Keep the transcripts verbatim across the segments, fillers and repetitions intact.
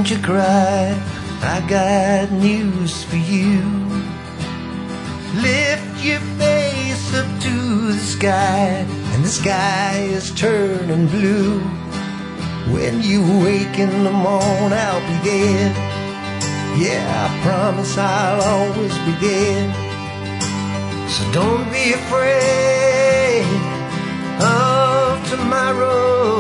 don't you cry, I got news for you. Lift your face up to the sky, and the sky is turning blue. When you wake in the morning, I'll be there. Yeah, I promise I'll always be there. So don't be afraid of tomorrow.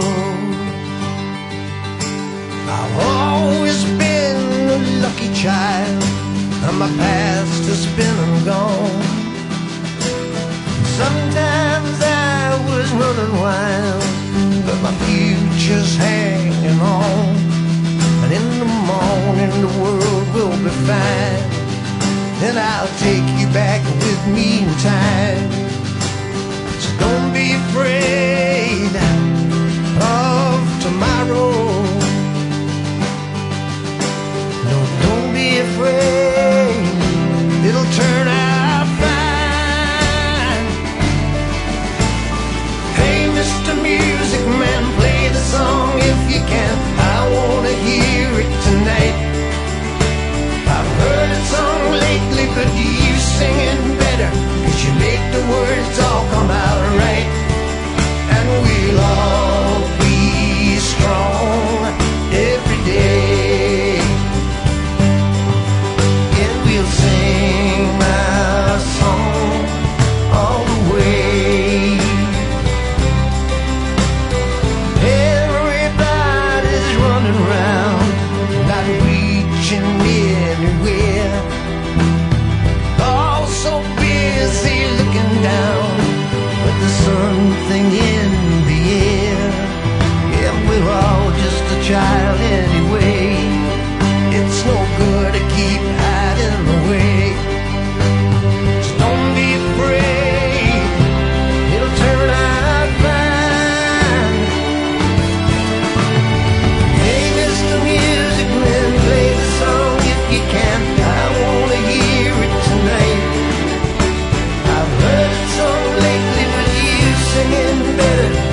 I've always been a lucky child, and my past has been and gone. Sometimes I was running wild, but my future's hanging on. And in the morning the world will be fine, and I'll take you back with me in time. So don't be afraid of tomorrow. No, don't be afraid, it'll turn out fine. Hey, Mister Music Man, play the song if you can. I wanna hear it tonight. I've heard it sung lately, but you sing it better, 'cause you make the words all come out right. And we'll all be strong every day, and we'll sing my song all the way. Everybody's running around, not reaching anywhere. All so busy looking down, but there's something in the air. Yeah, we're all just a child anyway. It's no good to keep hiding away. So don't be afraid, it'll turn out fine. Hey, Mister Music Man, play the song if you can. I wanna hear it tonight. I've heard it sung lately, but you singing better,